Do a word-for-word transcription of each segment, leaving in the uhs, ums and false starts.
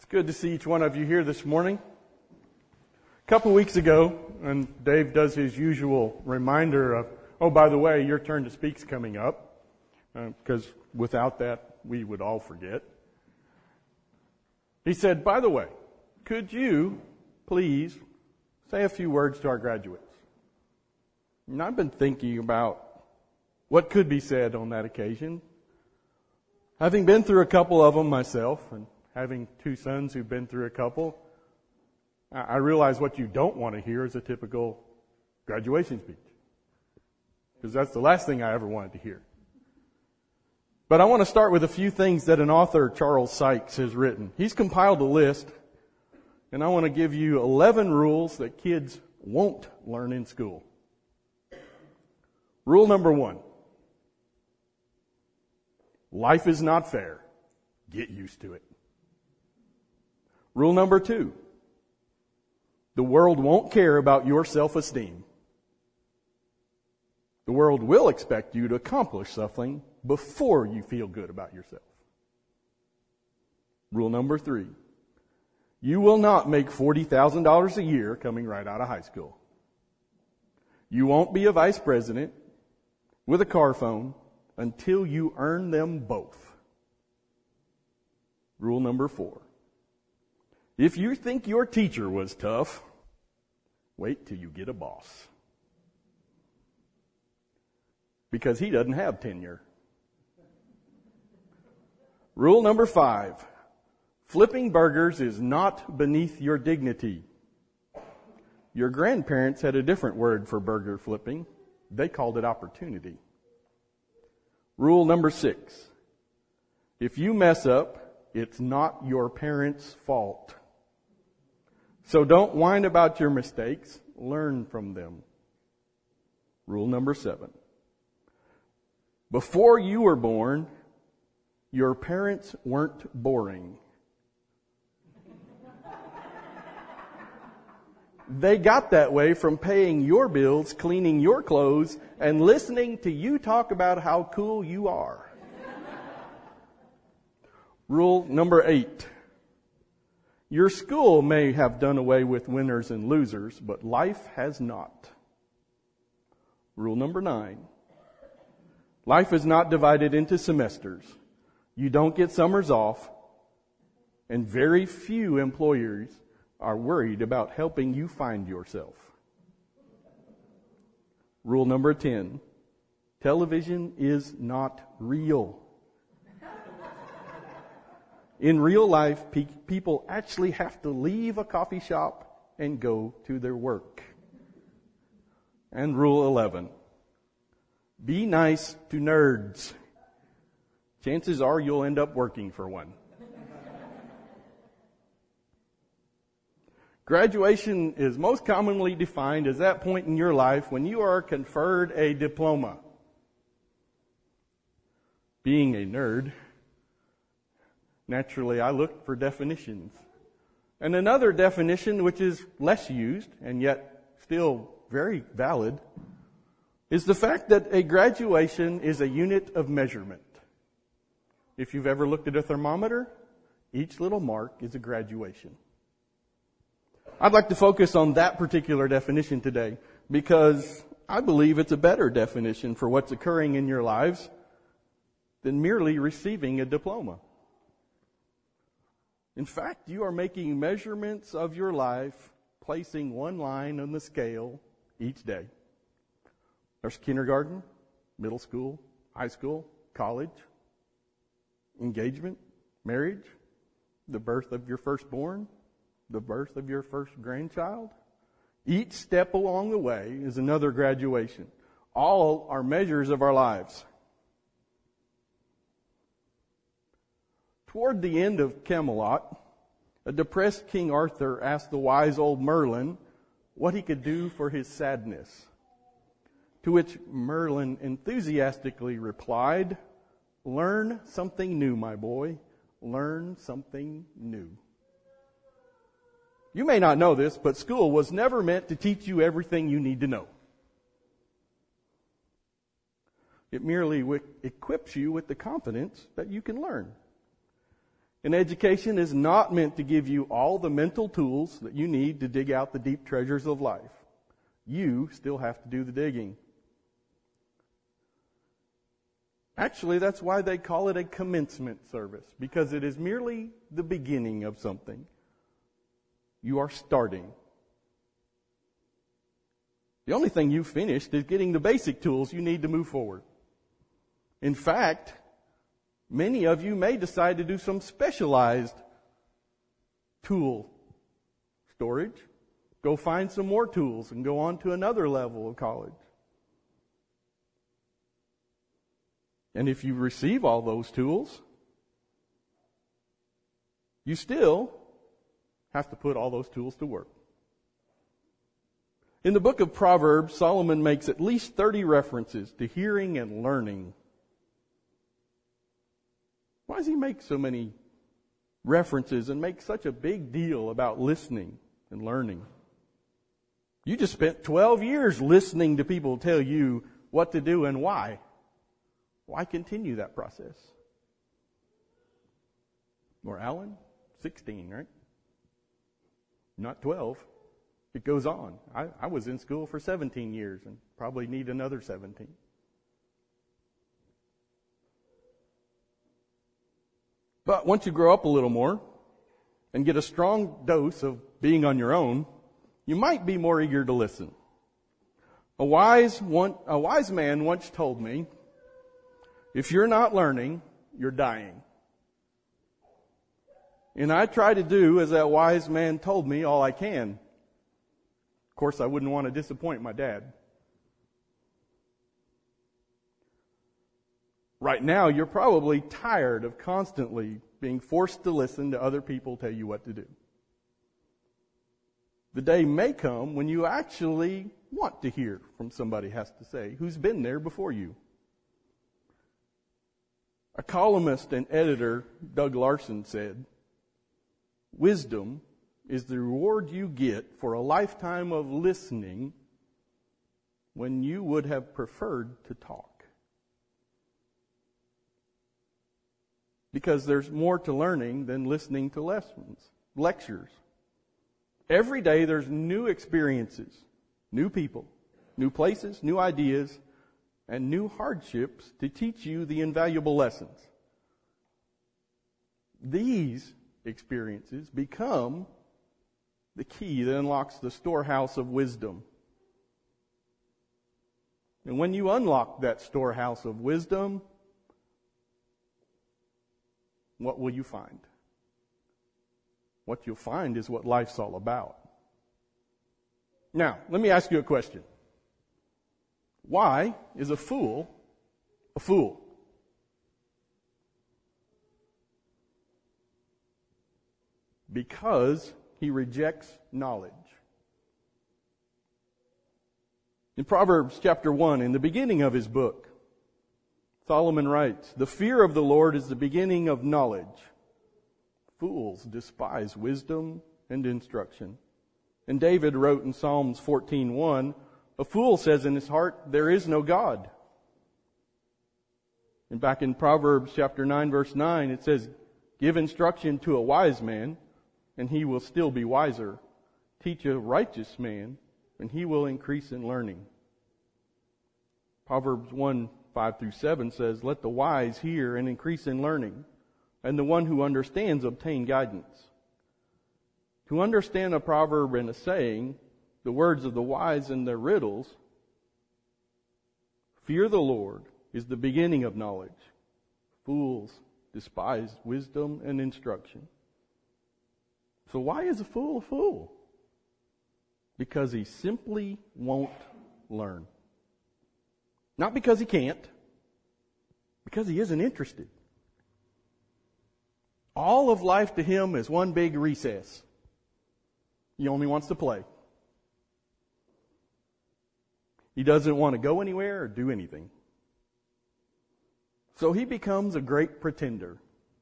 Good to see each one of you here this morning. A couple weeks ago, and Dave does his usual reminder of, oh, by the way, your turn to speak's coming up, because uh, without that, we would all forget. He said, by the way, could you please say a few words to our graduates? And I've been thinking about what could be said on that occasion. Having been through a couple of them myself, and having two sons who've been through a couple, I realize what you don't want to hear is a typical graduation speech. Because that's the last thing I ever wanted to hear. But I want to start with a few things that an author, Charles Sykes, has written. He's compiled a list, and I want to give you eleven rules that kids won't learn in school. Rule number one. Life is not fair. Get used to it. Rule number two. The world won't care about your self-esteem. The world will expect you to accomplish something before you feel good about yourself. Rule number three. You will not make forty thousand dollars a year coming right out of high school. You won't be a vice president with a car phone until you earn them both. Rule number four. If you think your teacher was tough, wait till you get a boss. Because he doesn't have tenure. Rule number five. Flipping burgers is not beneath your dignity. Your grandparents had a different word for burger flipping. They called it opportunity. Rule number six. If you mess up, it's not your parents' fault. So don't whine about your mistakes. Learn from them. Rule number seven. Before you were born, your parents weren't boring. They got that way from paying your bills, cleaning your clothes, and listening to you talk about how cool you are. Rule number eight. Your school may have done away with winners and losers, but life has not. Rule number nine. Life is not divided into semesters. You don't get summers off, and very few employers are worried about helping you find yourself. Rule number ten. Television is not real. In real life, pe- people actually have to leave a coffee shop and go to their work. And rule eleven. Be nice to nerds. Chances are you'll end up working for one. Graduation is most commonly defined as that point in your life when you are conferred a diploma. Being a nerd, naturally, I looked for definitions. And another definition, which is less used and yet still very valid, is the fact that a graduation is a unit of measurement. If you've ever looked at a thermometer, each little mark is a graduation. I'd like to focus on that particular definition today because I believe it's a better definition for what's occurring in your lives than merely receiving a diploma. In fact, you are making measurements of your life, placing one line on the scale each day. There's kindergarten, middle school, high school, college, engagement, marriage, the birth of your firstborn, the birth of your first grandchild. Each step along the way is another graduation. All are measures of our lives. Toward the end of Camelot, a depressed King Arthur asked the wise old Merlin what he could do for his sadness. To which Merlin enthusiastically replied, "Learn something new, my boy. Learn something new." You may not know this, but school was never meant to teach you everything you need to know. It merely equips you with the confidence that you can learn. An education is not meant to give you all the mental tools that you need to dig out the deep treasures of life. You still have to do the digging. Actually, that's why they call it a commencement service, because it is merely the beginning of something. You are starting. The only thing you've finished is getting the basic tools you need to move forward. In fact, many of you may decide to do some specialized tool storage. Go find some more tools and go on to another level of college. And if you receive all those tools, you still have to put all those tools to work. In the book of Proverbs, Solomon makes at least thirty references to hearing and learning. Why does he make so many references and make such a big deal about listening and learning? You just spent twelve years listening to people tell you what to do and why. Why continue that process? Or Alan, sixteen, right? Not twelve. It goes on. I, I was in school for seventeen years and probably need another seventeen. But once you grow up a little more and get a strong dose of being on your own, you might be more eager to listen. A wise one, a wise man once told me, if you're not learning, you're dying. And I try to do as that wise man told me all I can. Of course, I wouldn't want to disappoint my dad. Right now, you're probably tired of constantly being forced to listen to other people tell you what to do. The day may come when you actually want to hear from somebody has to say who's been there before you. A columnist and editor, Doug Larson, said, "Wisdom is the reward you get for a lifetime of listening when you would have preferred to talk." Because there's more to learning than listening to lessons, lectures. Every day there's new experiences, new people, new places, new ideas, and new hardships to teach you the invaluable lessons. These experiences become the key that unlocks the storehouse of wisdom. And when you unlock that storehouse of wisdom, what will you find? What you'll find is what life's all about. Now, let me ask you a question. Why is a fool a fool? Because he rejects knowledge. In Proverbs chapter one, in the beginning of his book, Solomon writes, "The fear of the Lord is the beginning of knowledge. Fools despise wisdom and instruction." And David wrote in Psalms fourteen one, "A fool says in his heart, there is no God." And back in Proverbs chapter nine, verse nine, it says, "Give instruction to a wise man, and he will still be wiser. Teach a righteous man, and he will increase in learning." Proverbs one, five through seven says, "Let the wise hear and increase in learning, and the one who understands obtain guidance." To understand a proverb and a saying, the words of the wise and their riddles, fear the Lord is the beginning of knowledge. Fools despise wisdom and instruction. So why is a fool a fool? Because he simply won't learn. Not because he can't, because he isn't interested. All of life to him is one big recess. He only wants to play. He doesn't want to go anywhere or do anything. So he becomes a great pretender.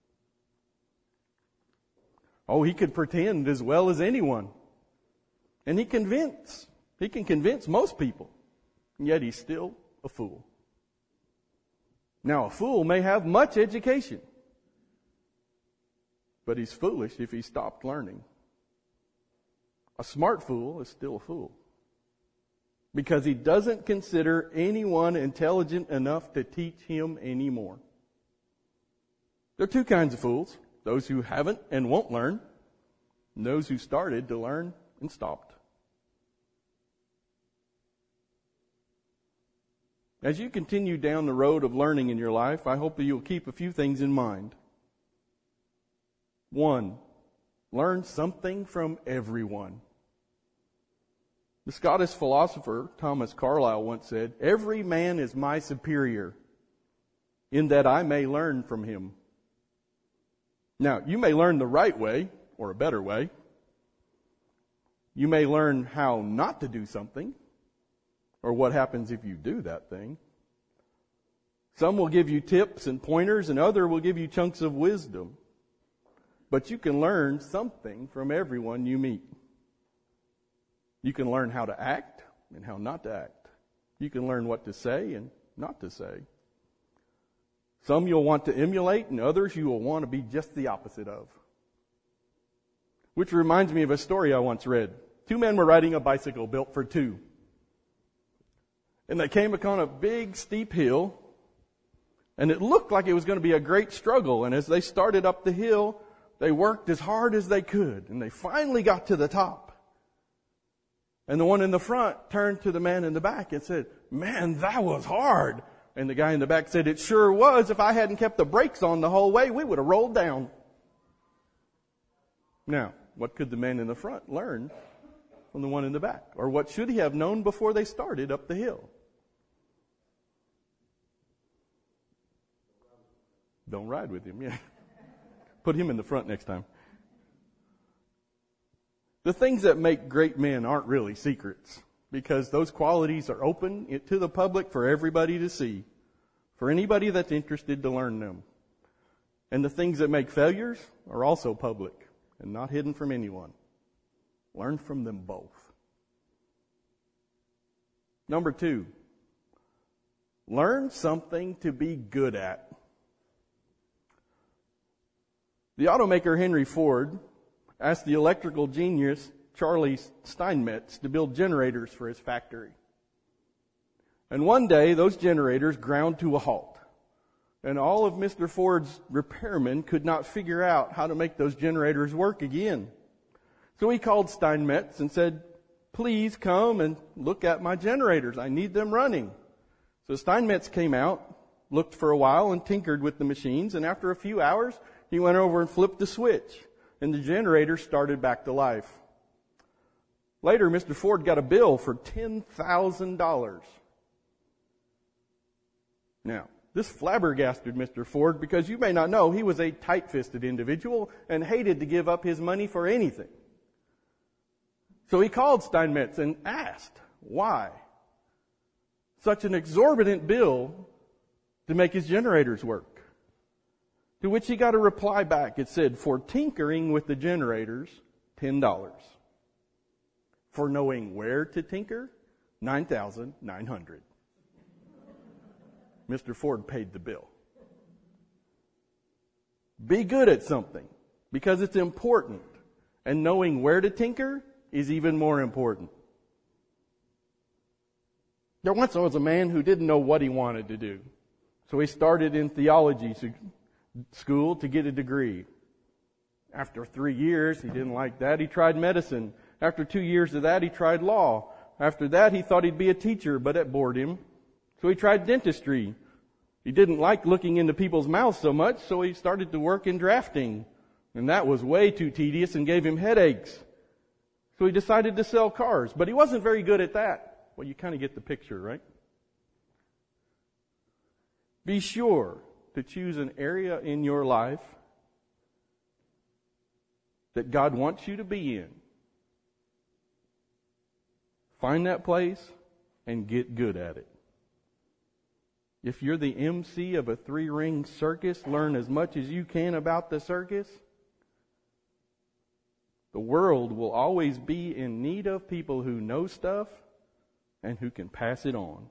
Oh, he could pretend as well as anyone. And he convince, he can convince most people. And yet he's still a fool. Now, a fool may have much education. but he's foolish if he stopped learning. A smart fool is still a fool because he doesn't consider anyone intelligent enough to teach him anymore. There are two kinds of fools: those who haven't and won't learn, and those who started to learn and stopped. As you continue down the road of learning in your life, I hope that you'll keep a few things in mind. One, learn something from everyone. The Scottish philosopher Thomas Carlyle once said, "Every man is my superior, in that I may learn from him." Now, you may learn the right way, or a better way. You may learn how not to do something, or what happens if you do that thing. Some will give you tips and pointers, and others will give you chunks of wisdom. But you can learn something from everyone you meet. You can learn how to act and how not to act. You can learn what to say and not to say. Some you'll want to emulate, and others you will want to be just the opposite of. Which reminds me of a story I once read. Two men were riding a bicycle built for two. And they came upon a big, steep hill, and it looked like it was going to be a great struggle. And as they started up the hill, they worked as hard as they could, and they finally got to the top. And the one in the front turned to the man in the back and said, "Man, that was hard." And the guy in the back said, "It sure was. If I hadn't kept the brakes on the whole way, we would have rolled down." Now, what could the man in the front learn from the one in the back? Or what should he have known before they started up the hill? Don't ride with him, yeah. Put him in the front next time. The things that make great men aren't really secrets, because those qualities are open to the public for everybody to see, for anybody that's interested to learn them. And the things that make failures are also public and not hidden from anyone. Learn from them both. Number two, learn something to be good at. The automaker Henry Ford asked the electrical genius Charlie Steinmetz to build generators for his factory. And one day, those generators ground to a halt. And all of Mister Ford's repairmen could not figure out how to make those generators work again. So he called Steinmetz and said, "Please come and look at my generators. I need them running." So Steinmetz came out, looked for a while, and tinkered with the machines. And after a few hours, he went over and flipped the switch, and the generator started back to life. Later, Mister Ford got a bill for ten thousand dollars. Now, this flabbergasted Mister Ford, because you may not know, he was a tight-fisted individual and hated to give up his money for anything. So he called Steinmetz and asked why such an exorbitant bill to make his generators work. To which he got a reply back. It said, "For tinkering with the generators, ten dollars. For knowing where to tinker, nine thousand nine hundred dollars. Mister Ford paid the bill. Be good at something because it's important. And knowing where to tinker is even more important. There once was a man who didn't know what he wanted to do. So he started in theology school to get a degree. After three years, he didn't like that. He tried medicine. After two years of that, he tried law. After that, he thought he'd be a teacher, but it bored him. So he tried dentistry. He didn't like looking into people's mouths so much, so he started to work in drafting. And that was way too tedious and gave him headaches. So he decided to sell cars, but he wasn't very good at that. Well, you kind of get the picture, right? Be sure to choose an area in your life that God wants you to be in. Find that place and get good at it. If you're the M C of a three-ring circus, learn as much as you can about the circus. The world will always be in need of people who know stuff and who can pass it on.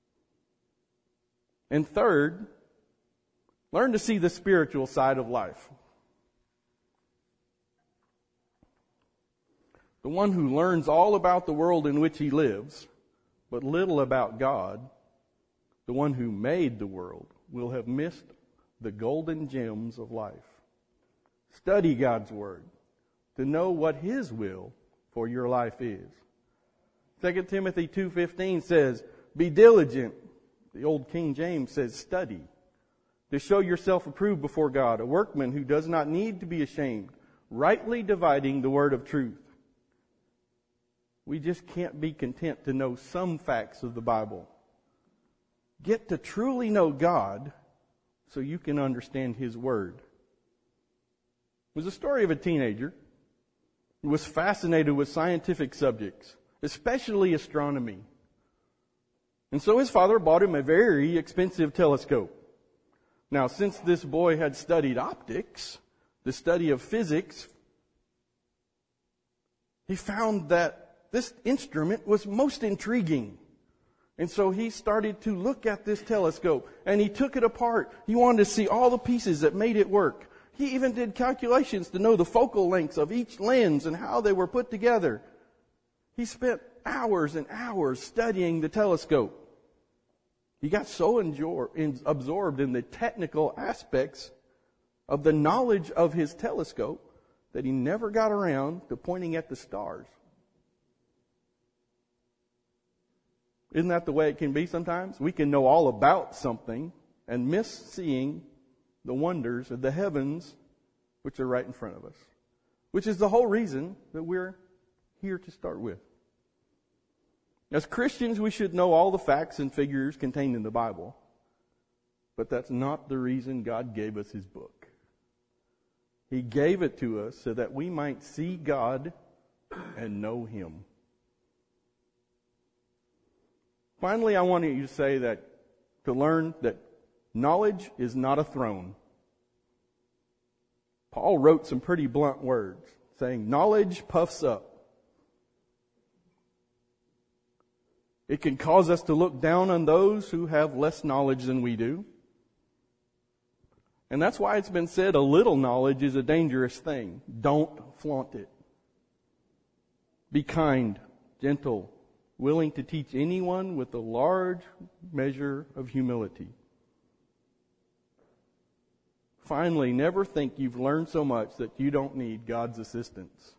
And third, learn to see the spiritual side of life. the one who learns all about the world in which he lives, but little about God, the one who made the world, will have missed the golden gems of life. Study God's Word to know what His will for your life is. Second Timothy two fifteen says, be diligent. The old King James says, study, to show yourself approved before God, a workman who does not need to be ashamed, rightly dividing the word of truth. We just can't be content to know some facts of the Bible. Get to truly know God so you can understand His Word. It was a story of a teenager who was fascinated with scientific subjects, especially astronomy. And so his father bought him a very expensive telescope. Now, since this boy had studied optics, the study of physics, he found that this instrument was most intriguing. And so he started to look at this telescope, and he took it apart. He wanted to see all the pieces that made it work. He even did calculations to know the focal lengths of each lens and how they were put together. He spent hours and hours studying the telescope. He got so enjoy, in, absorbed in the technical aspects of the knowledge of his telescope that he never got around to pointing at the stars. Isn't that the way it can be sometimes? We can know all about something and miss seeing the wonders of the heavens which are right in front of us. Which is the whole reason that we're here to start with. As Christians, we should know all the facts and figures contained in the Bible. But that's not the reason God gave us His book. He gave it to us so that we might see God and know Him. Finally, I want you to say that, to learn that knowledge is not a throne. Paul wrote some pretty blunt words, saying, knowledge puffs up. It can cause us to look down on those who have less knowledge than we do. And that's why it's been said a little knowledge is a dangerous thing. Don't flaunt it. Be kind, gentle, willing to teach anyone with a large measure of humility. Finally, never think you've learned so much that you don't need God's assistance.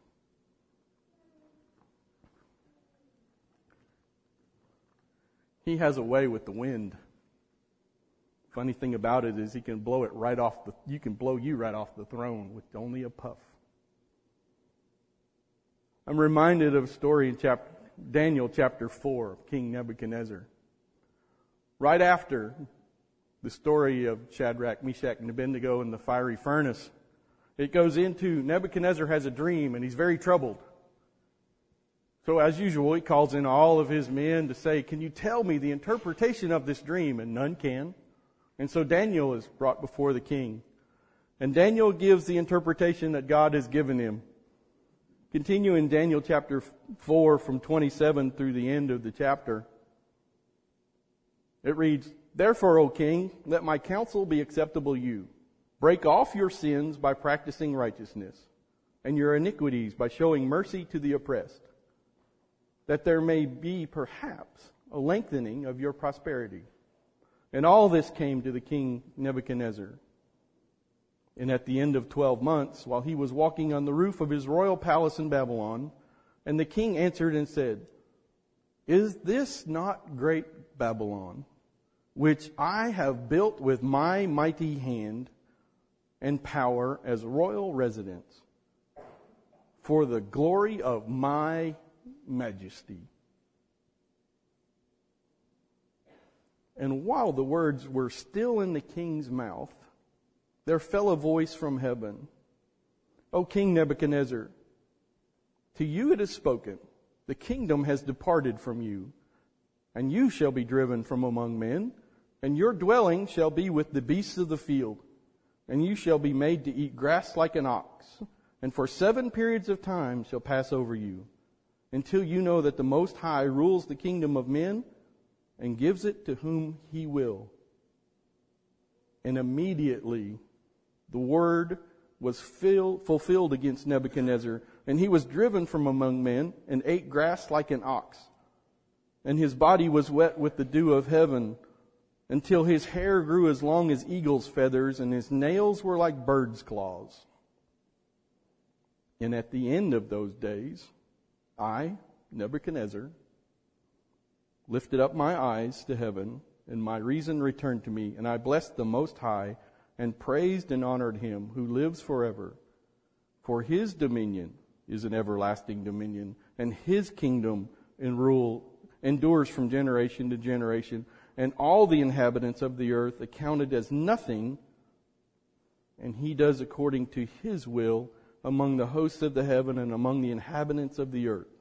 He has a way with the wind. Funny thing about it is He can blow it right off the, you can blow you right off the throne with only a puff. I'm reminded of a story in chapter, Daniel chapter four of King Nebuchadnezzar. Right after the story of Shadrach, Meshach, and Abednego in the fiery furnace, it goes into Nebuchadnezzar has a dream and he's very troubled. So as usual, he calls in all of his men to say, can you tell me the interpretation of this dream? And none can. And so Daniel is brought before the king. And Daniel gives the interpretation that God has given him. Continue in Daniel chapter four from twenty-seven through the end of the chapter. It reads, therefore, O king, let my counsel be acceptable to you. Break off your sins by practicing righteousness, and your iniquities by showing mercy to the oppressed, that there may be perhaps a lengthening of your prosperity. And all this came to the king Nebuchadnezzar. And at the end of twelve months, while he was walking on the roof of his royal palace in Babylon, and the king answered and said, is this not great Babylon, which I have built with my mighty hand and power as royal residence, for the glory of my majesty? And while the words were still in the king's mouth, there fell a voice from heaven. O King Nebuchadnezzar, to you it is spoken, the kingdom has departed from you, and you shall be driven from among men, and your dwelling shall be with the beasts of the field, and you shall be made to eat grass like an ox, and for seven periods of time shall pass over you, until you know that the Most High rules the kingdom of men and gives it to whom He will. And immediately the word was filled, fulfilled against Nebuchadnezzar, and he was driven from among men and ate grass like an ox. And his body was wet with the dew of heaven until his hair grew as long as eagle's feathers and his nails were like bird's claws. And at the end of those days, I, Nebuchadnezzar, lifted up my eyes to heaven, and my reason returned to me, and I blessed the Most High and praised and honored him who lives forever. For his dominion is an everlasting dominion, and his kingdom and rule endures from generation to generation. And all the inhabitants of the earth accounted as nothing, and he does according to his will among the hosts of the heaven and among the inhabitants of the earth.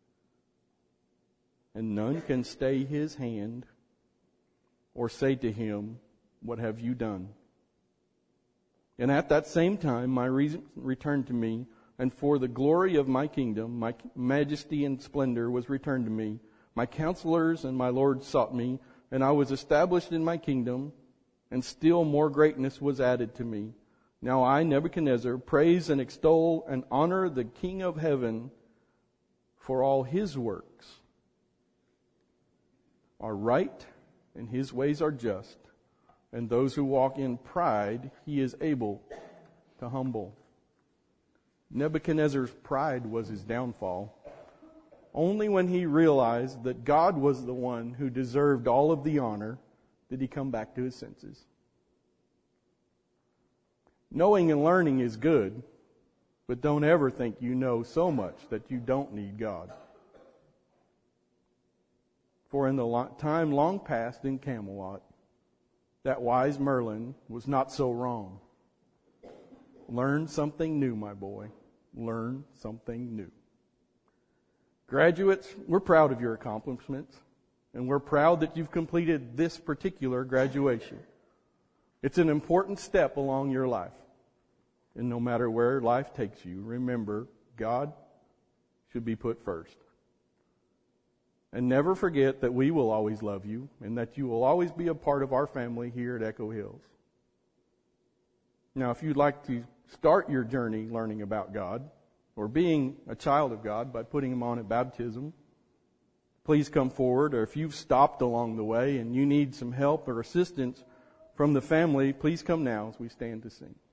And none can stay his hand or say to him, what have you done? And at that same time my reason returned to me, and for the glory of my kingdom, my majesty and splendor was returned to me. My counselors and my lords sought me, and I was established in my kingdom, and still more greatness was added to me. Now I, Nebuchadnezzar, praise and extol and honor the King of heaven, for all his works are right, and his ways are just, and those who walk in pride he is able to humble. Nebuchadnezzar's pride was his downfall. Only when he realized that God was the one who deserved all of the honor did he come back to his senses. Knowing and learning is good, but don't ever think you know so much that you don't need God. For in the time long past in Camelot, that wise Merlin was not so wrong. Learn something new, my boy. Learn something new. Graduates, we're proud of your accomplishments, and we're proud that you've completed this particular graduation. It's an important step along your life. And no matter where life takes you, remember, God should be put first. And never forget that we will always love you and that you will always be a part of our family here at Echo Hills. Now, if you'd like to start your journey learning about God or being a child of God by putting Him on at baptism, please come forward. Or if you've stopped along the way and you need some help or assistance from the family, please come now as we stand to sing.